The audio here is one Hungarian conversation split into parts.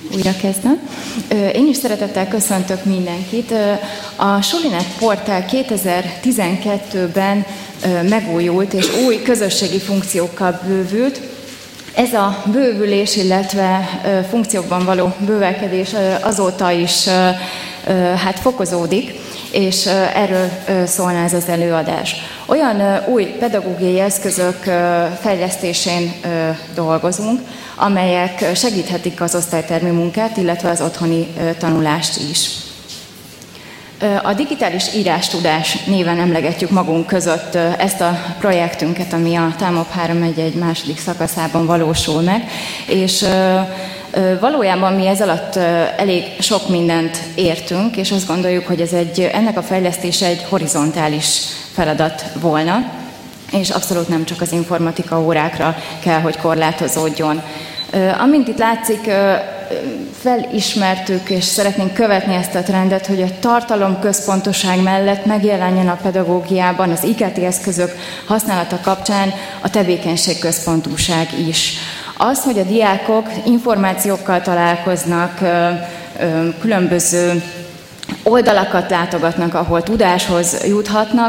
Újra kezdem. Én is szeretettel köszöntök mindenkit. A Solinet portál 2012-ben megújult és új közösségi funkciókkal bővült. Ez a bővülés, illetve funkciókban való bővelkedés azóta is fokozódik, és erről szólna ez az előadás. Olyan új pedagógiai eszközök fejlesztésén dolgozunk, amelyek segíthetik az osztálytermi munkát, illetve az otthoni tanulást is. A digitális írástudás néven emlegetjük magunk között ezt a projektünket, ami a TAMOP 311 második szakaszában valósul meg, és valójában mi ez alatt elég sok mindent értünk, és azt gondoljuk, hogy ennek a fejlesztése egy horizontális feladat volna, és abszolút nem csak az informatika órákra kell, hogy korlátozódjon. Amint itt látszik, felismertük és szeretnénk követni ezt a trendet, hogy a tartalomközpontoság mellett megjelenjen a pedagógiában, az IKT eszközök használata kapcsán a tevékenységközpontúság is. Az, hogy a diákok információkkal találkoznak, különböző oldalakat látogatnak, ahol tudáshoz juthatnak,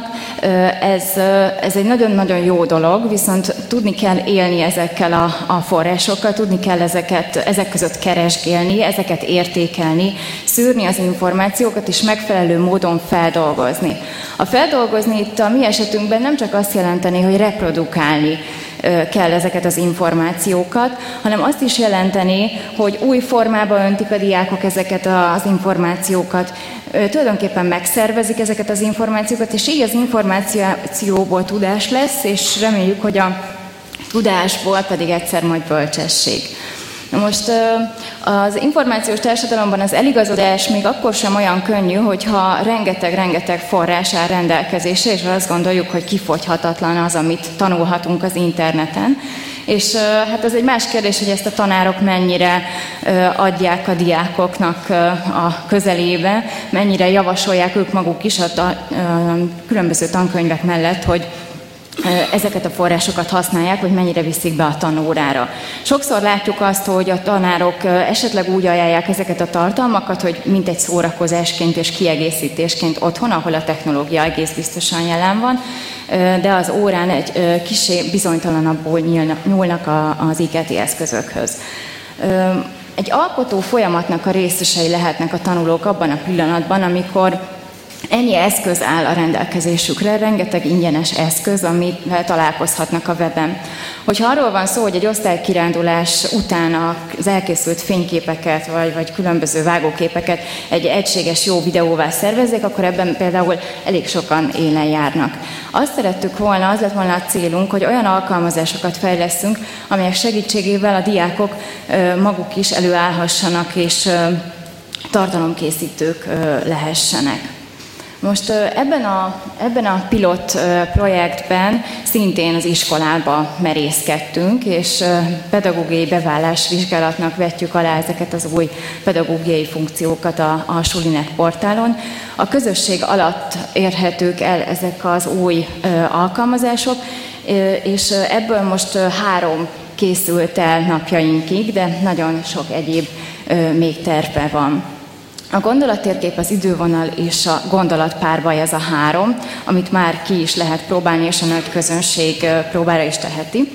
ez egy nagyon-nagyon jó dolog, viszont tudni kell élni ezekkel a forrásokkal, tudni kell ezek között keresgélni, ezeket értékelni, szűrni az információkat és megfelelő módon feldolgozni. A feldolgozni itt a mi esetünkben nem csak azt jelenteni, hogy reprodukálni kell ezeket az információkat, hanem azt is jelenteni, hogy új formába öntik a diákok ezeket az információkat, tulajdonképpen megszervezik ezeket az információkat, és így az információból tudás lesz, és reméljük, hogy a tudásból pedig egyszer majd bölcsesség. Most az információs társadalomban az eligazodás még akkor sem olyan könnyű, hogyha rengeteg forrás áll rendelkezésre, és azt gondoljuk, hogy kifogyhatatlan az, amit tanulhatunk az interneten. És hát ez egy más kérdés, hogy ezt a tanárok mennyire adják a diákoknak a közelébe, mennyire javasolják ők maguk is a különböző tankönyvek mellett, hogy ezeket a forrásokat használják, hogy mennyire viszik be a tanórára. Sokszor látjuk azt, hogy a tanárok esetleg úgy ajánlják ezeket a tartalmakat, hogy mintegy szórakozásként és kiegészítésként otthon, ahol a technológia egész biztosan jelen van, de az órán egy kissé bizonytalanabbul nyúlnak az IKT eszközökhöz. Egy alkotó folyamatnak a részesei lehetnek a tanulók abban a pillanatban, amikor ennyi eszköz áll a rendelkezésükre, rengeteg ingyenes eszköz, amivel találkozhatnak a weben. Hogyha arról van szó, hogy egy osztálykirándulás után az elkészült fényképeket, vagy különböző vágóképeket egy egységes jó videóvá szervezzék, akkor ebben például elég sokan élen járnak. Azt szerettük volna, az lett volna a célunk, hogy olyan alkalmazásokat fejlesztünk, amelyek segítségével a diákok maguk is előállhassanak, és tartalomkészítők lehessenek. Most ebben a pilot projektben szintén az iskolába merészkedtünk, és pedagógiai bevállásvizsgálatnak vetjük alá ezeket az új pedagógiai funkciókat a Solinet portálon. A közösség alatt érhetők el ezek az új alkalmazások, és ebből most 3 készült el napjainkig, de nagyon sok egyéb még tervben van. A gondolattérkép, az idővonal és a gondolatpárbaj ez a 3, amit már ki is lehet próbálni, és a nagy közönség próbára is teheti.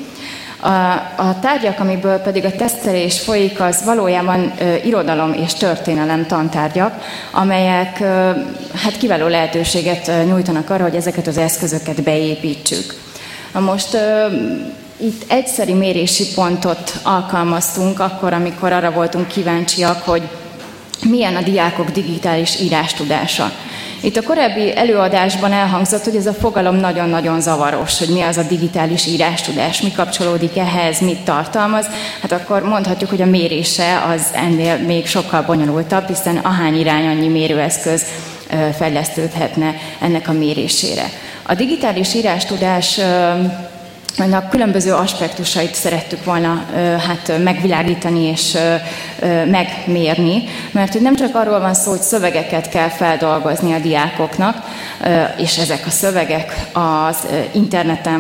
A tárgyak, amiből pedig a tesztelés folyik, az valójában irodalom és történelem tantárgyak, amelyek kiváló lehetőséget nyújtanak arra, hogy ezeket az eszközöket beépítsük. Most itt egyszeri mérési pontot alkalmaztunk akkor, amikor arra voltunk kíváncsiak, hogy milyen a diákok digitális írástudása. Itt a korábbi előadásban elhangzott, hogy ez a fogalom nagyon-nagyon zavaros, hogy mi az a digitális írástudás, mi kapcsolódik ehhez, mit tartalmaz. Hát akkor mondhatjuk, hogy a mérése az ennél még sokkal bonyolultabb, hiszen ahány irány, annyi mérőeszköz fejlesztődhetne ennek a mérésére. A digitális írástudás annak különböző aspektusait szerettük volna megvilágítani és megmérni, mert hogy nem csak arról van szó, hogy szövegeket kell feldolgozni a diákoknak, és ezek a szövegek az interneten vagy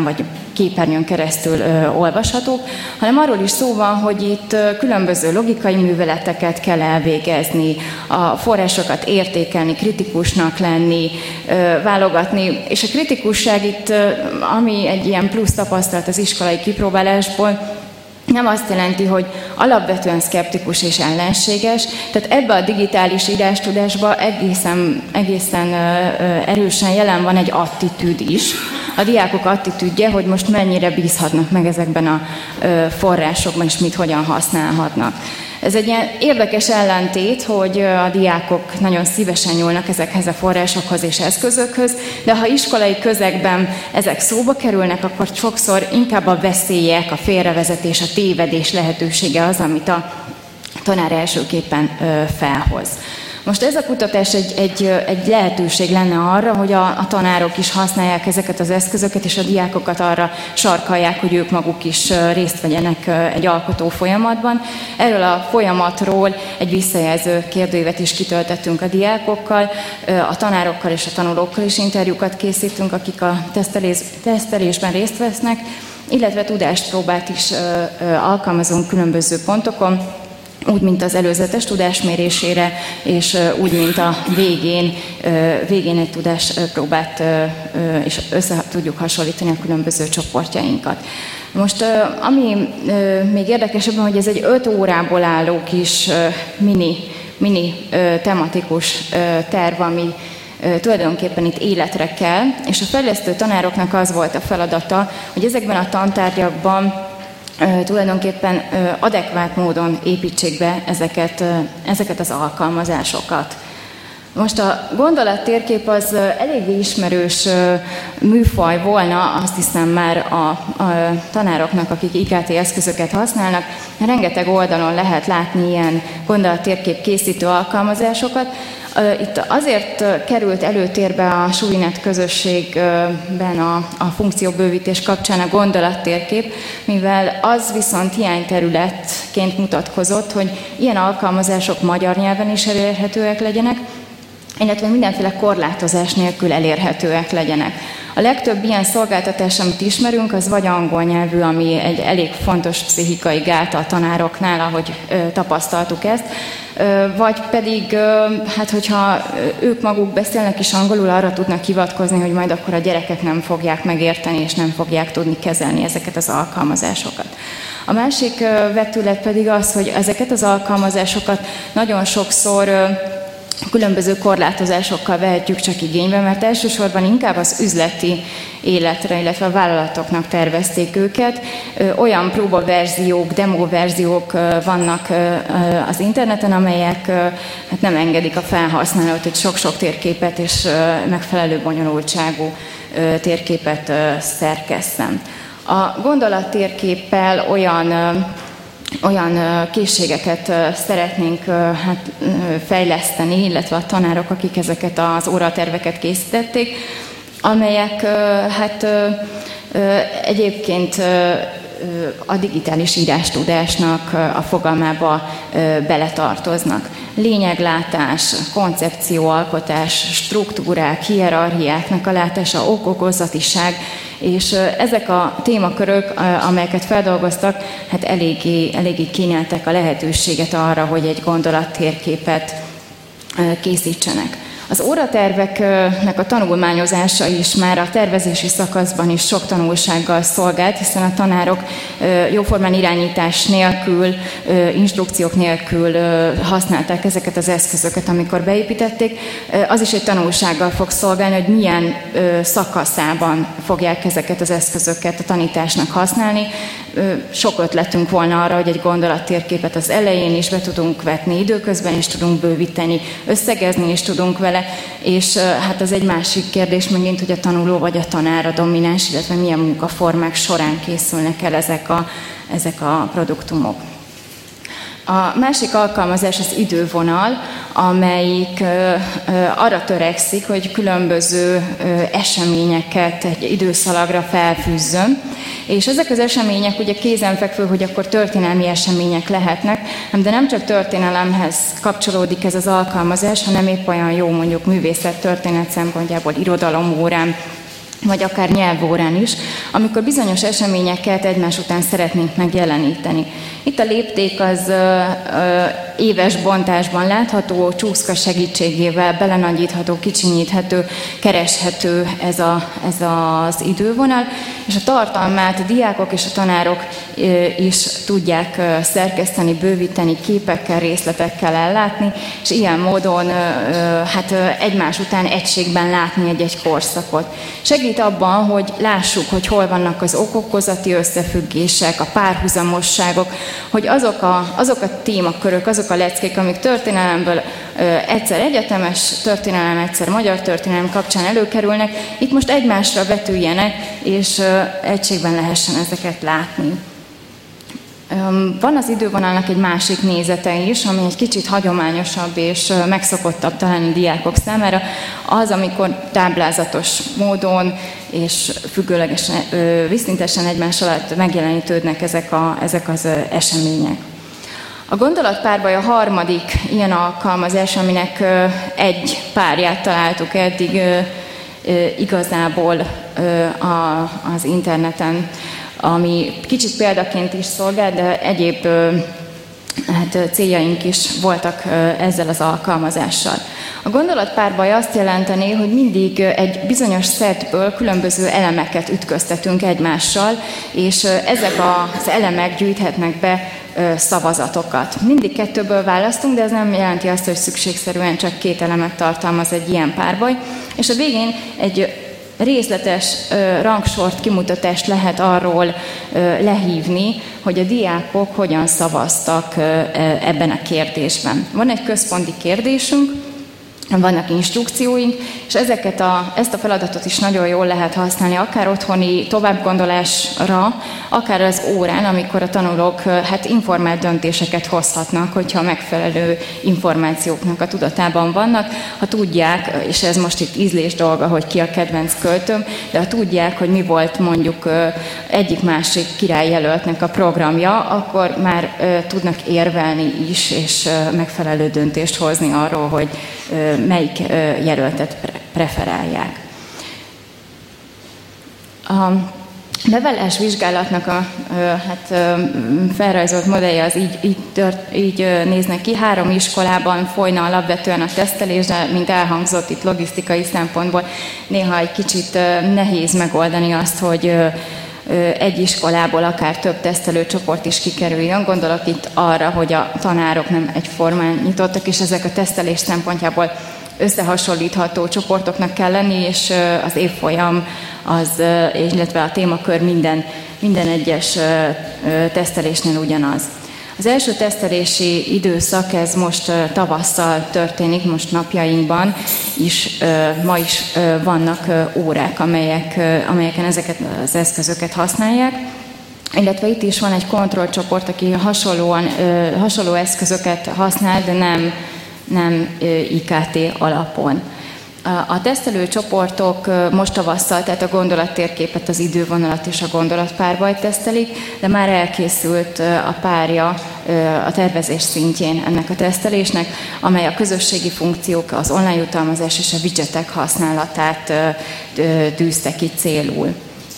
képernyőn keresztül olvashatók, hanem arról is szó van, hogy itt különböző logikai műveleteket kell elvégezni, a forrásokat értékelni, kritikusnak lenni, válogatni, és a kritikusság itt, ami egy ilyen plusz tapasztalat az iskolai kipróbálásból, nem azt jelenti, hogy alapvetően szkeptikus és ellenséges, tehát ebbe a digitális írástudásba egészen erősen jelen van egy attitűd is. A diákok attitűdje, hogy most mennyire bízhatnak meg ezekben a forrásokban, és mit hogyan használhatnak. Ez egy ilyen érdekes ellentét, hogy a diákok nagyon szívesen nyúlnak ezekhez a forrásokhoz és eszközökhöz, de ha iskolai közegben ezek szóba kerülnek, akkor sokszor inkább a veszélyek, a félrevezetés, a tévedés lehetősége az, amit a tanár elsőképpen felhoz. Most ez a kutatás egy lehetőség lenne arra, hogy a tanárok is használják ezeket az eszközöket, és a diákokat arra sarkalják, hogy ők maguk is részt vegyenek egy alkotó folyamatban. Erről a folyamatról egy visszajelző kérdőívet is kitöltettünk a diákokkal, a tanárokkal és a tanulókkal is interjúkat készítünk, akik a tesztelésben részt vesznek, illetve tudáspróbát is alkalmazunk különböző pontokon, úgy, mint az előzetes tudásmérésére, és úgy, mint a végén egy tudáspróbát, és össze tudjuk hasonlítani a különböző csoportjainkat. Most, ami még érdekesebb, hogy ez egy 5 órából álló kis mini tematikus terv, ami tulajdonképpen itt életre kell, és a fejlesztő tanároknak az volt a feladata, hogy ezekben a tantárgyakban tulajdonképpen adekvát módon építsék be ezeket az alkalmazásokat. Most a gondolattérkép az eléggé ismerős műfaj volna, azt hiszem már a tanároknak, akik IKT eszközöket használnak. Rengeteg oldalon lehet látni ilyen gondolattérkép készítő alkalmazásokat. Itt azért került előtérbe a SUVINET közösségben a funkcióbővítés kapcsán a gondolattérkép, mivel az viszont hiányterületként mutatkozott, hogy ilyen alkalmazások magyar nyelven is elérhetőek legyenek, illetve mindenféle korlátozás nélkül elérhetőek legyenek. A legtöbb ilyen szolgáltatás, amit ismerünk, az vagy angol nyelvű, ami egy elég fontos pszichikai gát a tanároknál, ahogy tapasztaltuk ezt, vagy pedig, hát hogyha ők maguk beszélnek is angolul, arra tudnak hivatkozni, hogy majd akkor a gyerekek nem fogják megérteni, és nem fogják tudni kezelni ezeket az alkalmazásokat. A másik vetület pedig az, hogy ezeket az alkalmazásokat nagyon sokszor különböző korlátozásokkal vehetjük csak igénybe, mert elsősorban inkább az üzleti életre, illetve a vállalatoknak tervezték őket. Olyan próbaverziók, demoverziók vannak az interneten, amelyek hát nem engedik a felhasználót, hogy sok-sok térképet és megfelelő bonyolultságú térképet szerkesszen. A gondolattérképpel olyan készségeket szeretnénk fejleszteni, illetve a tanárok, akik ezeket az óraterveket készítették, amelyek egyébként a digitális írástudásnak a fogalmába beletartoznak. Lényeglátás, koncepcióalkotás, struktúrák, hierarchiáknak a látása, okokozatiság, és ezek a témakörök, amelyeket feldolgoztak, hát eléggé kínálták a lehetőséget arra, hogy egy gondolattérképet készítsenek. Az óraterveknek a tanulmányozása is már a tervezési szakaszban is sok tanulsággal szolgált, hiszen a tanárok jóformán irányítás nélkül, instrukciók nélkül használták ezeket az eszközöket, amikor beépítették. Az is egy tanulsággal fog szolgálni, hogy milyen szakaszában fogják ezeket az eszközöket a tanításnak használni. Sok ötletünk volna arra, hogy egy gondolattérképet az elején is be tudunk vetni, időközben is tudunk bővíteni, összegezni is tudunk vele, és hát az egy másik kérdés megint, hogy a tanuló vagy a tanár a domináns, illetve milyen munkaformák során készülnek el ezek a produktumok. A másik alkalmazás az idővonal, amelyik arra törekszik, hogy különböző eseményeket egy időszalagra felfűzzön. És ezek az események ugye kézenfekvő, hogy akkor történelmi események lehetnek, de nem csak történelemhez kapcsolódik ez az alkalmazás, hanem épp olyan jó mondjuk művészettörténet szempontjából irodalomórán, vagy akár nyelvórán is, amikor bizonyos eseményeket egymás után szeretnénk megjeleníteni. Itt a lépték az éves bontásban látható, csúszka segítségével belenagyítható, kicsinyíthető, kereshető ez az idővonal, és a tartalmát a diákok és a tanárok is tudják szerkeszteni, bővíteni, képekkel, részletekkel ellátni, és ilyen módon egymás után egységben látni egy korszakot. Segít abban, hogy lássuk, hogy hol vannak az okokozati összefüggések, a párhuzamosságok, hogy azok a témakörök, azok a leckék, amik történelemből egyszer egyetemes történelem, egyszer magyar történelem kapcsán előkerülnek, itt most egymásra vetüljenek, és egységben lehessen ezeket látni. Van az idővonalnak egy másik nézete is, ami egy kicsit hagyományosabb és megszokottabb talán a diákok számára, az, amikor táblázatos módon és függőlegesen, vízszintesen egymás alatt megjelenítődnek ezek az események. A gondolatpárbaj a harmadik ilyen alkalmazás, aminek egy párját találtuk eddig igazából az interneten, ami kicsit példaként is szolgál, de egyéb céljaink is voltak ezzel az alkalmazással. A gondolatpárbaj azt jelenteni, hogy mindig egy bizonyos szettből különböző elemeket ütköztetünk egymással, és ezek az elemek gyűjthetnek be szavazatokat. Mindig kettőből választunk, de ez nem jelenti azt, hogy szükségszerűen csak 2 elemet tartalmaz egy ilyen párbaj, és a végén egy részletes rangsort, kimutatást lehet arról lehívni, hogy a diákok hogyan szavaztak ebben a kérdésben. Van egy központi kérdésünk, vannak instrukcióink, és ezt a feladatot is nagyon jól lehet használni, akár otthoni továbbgondolásra, akár az órán, amikor a tanulók informált döntéseket hozhatnak, hogyha megfelelő információknak a tudatában vannak, ha tudják, és ez most itt ízlés dolga, hogy ki a kedvenc költőm, de ha tudják, hogy mi volt mondjuk egyik-másik királyjelöltnek a programja, akkor már tudnak érvelni is, és megfelelő döntést hozni arról, hogy melyik jelöltet preferálják. A leveles vizsgálatnak a felrajzolt modellje az így néznek ki. 3 iskolában folyna alapvetően a tesztelés, de mint elhangzott itt logisztikai szempontból, néha egy kicsit nehéz megoldani azt, hogy egy iskolából akár több tesztelőcsoport is kikerüljön. Gondolok itt arra, hogy a tanárok nem egyformán nyitottak, és ezek a tesztelés szempontjából összehasonlítható csoportoknak kell lenni, és az évfolyam, illetve a témakör minden egyes tesztelésnél ugyanaz. Az első tesztelési időszak, ez most tavasszal történik, most napjainkban is, ma is vannak órák, amelyeken ezeket az eszközöket használják. Illetve itt is van egy kontrollcsoport, aki hasonló eszközöket használ, de nem IKT alapon. A tesztelő csoportok most tavasszal, tehát a gondolattérképet, az idővonalat és a gondolatpárbajt tesztelik, de már elkészült a párja a tervezés szintjén ennek a tesztelésnek, amely a közösségi funkciók, az online jutalmazás és a widgetek használatát tűzte ki célul.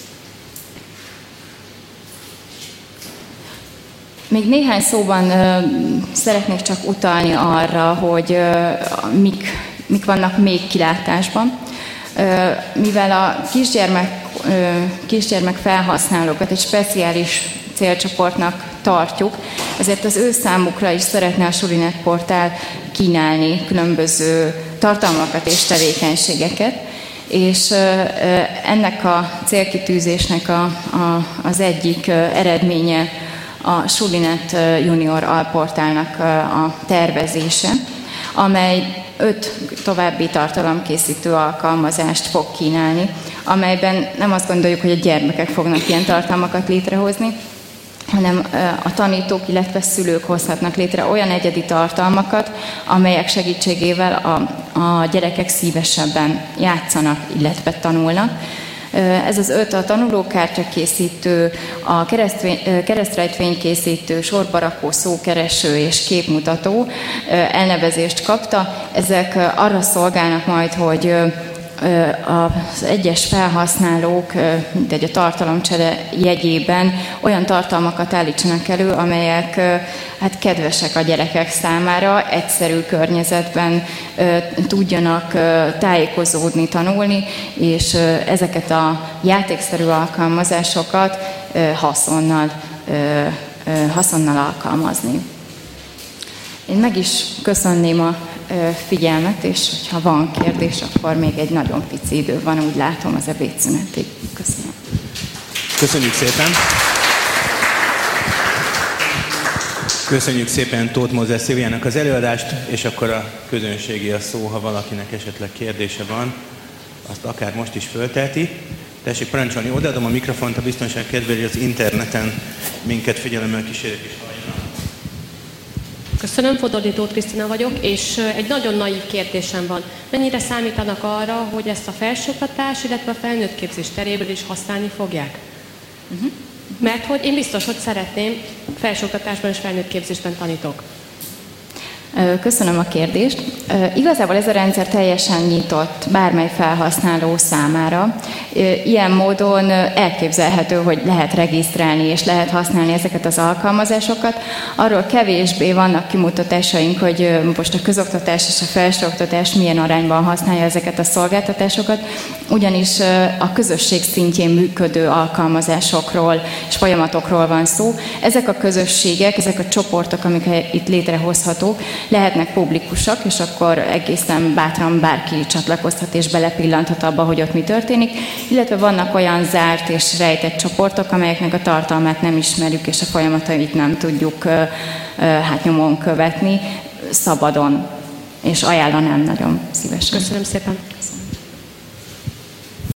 Még néhány szóban szeretnék csak utalni arra, hogy mik vannak még kilátásban. Mivel a kisgyermek felhasználókat egy speciális célcsoportnak tartjuk, ezért az ő számukra is szeretne a Sulinet portál kínálni különböző tartalmakat és tevékenységeket, és ennek a célkitűzésnek az egyik eredménye a Sulinet Junior alportálnak a tervezése, amely 5 további tartalomkészítő alkalmazást fog kínálni, amelyben nem azt gondoljuk, hogy a gyermekek fognak ilyen tartalmakat létrehozni, hanem a tanítók, illetve szülők hozhatnak létre olyan egyedi tartalmakat, amelyek segítségével a gyerekek szívesebben játszanak, illetve tanulnak. Ez az 5 a tanulókártyakészítő, a keresztrejtvénykészítő, sorbarakó, szókereső és képmutató elnevezést kapta. Ezek arra szolgálnak majd, hogy az egyes felhasználók, mindegy a tartalomcsere jegyében olyan tartalmakat állítsanak elő, amelyek hát kedvesek a gyerekek számára, egyszerű környezetben tudjanak tájékozódni, tanulni, és ezeket a játékszerű alkalmazásokat haszonnal alkalmazni. Én meg is köszönném a figyelmet, és ha van kérdés, akkor még egy nagyon pici idő van, úgy látom, az ebédszünetig. Köszönöm. Köszönjük szépen! Köszönjük szépen Tóth Mózes Szilviának az előadást, és akkor a közönségi a szó, ha valakinek esetleg kérdése van, azt akár most is fölteheti. Tessék parancsolni, odaadom a mikrofont a biztonság kedvéért, az interneten minket figyelemmel kísérjük és halljanak. Köszönöm, Fodordi Tóth Krisztina vagyok, és egy nagyon naív kérdésem van. Mennyire számítanak arra, hogy ezt a felsőoktatás, illetve a felnőttképzés teréből is használni fogják? Mert hogy én biztos, hogy szeretném, felsőoktatásban és felnőttképzésben tanítok. Köszönöm a kérdést. Igazából ez a rendszer teljesen nyitott bármely felhasználó számára. Ilyen módon elképzelhető, hogy lehet regisztrálni és lehet használni ezeket az alkalmazásokat. Arról kevésbé vannak kimutatásaink, hogy most a közoktatás és a felsőoktatás milyen arányban használja ezeket a szolgáltatásokat, ugyanis a közösség szintjén működő alkalmazásokról és folyamatokról van szó. Ezek a közösségek, ezek a csoportok, amik itt létrehozhatók, lehetnek publikusak, és akkor egészen bátran bárki csatlakozhat és belepillanthat abba, hogy ott mi történik, illetve vannak olyan zárt és rejtett csoportok, amelyeknek a tartalmát nem ismerjük, és a folyamatait nem tudjuk nyomon követni, szabadon, és ajánlanám nagyon szívesen. Köszönöm szépen.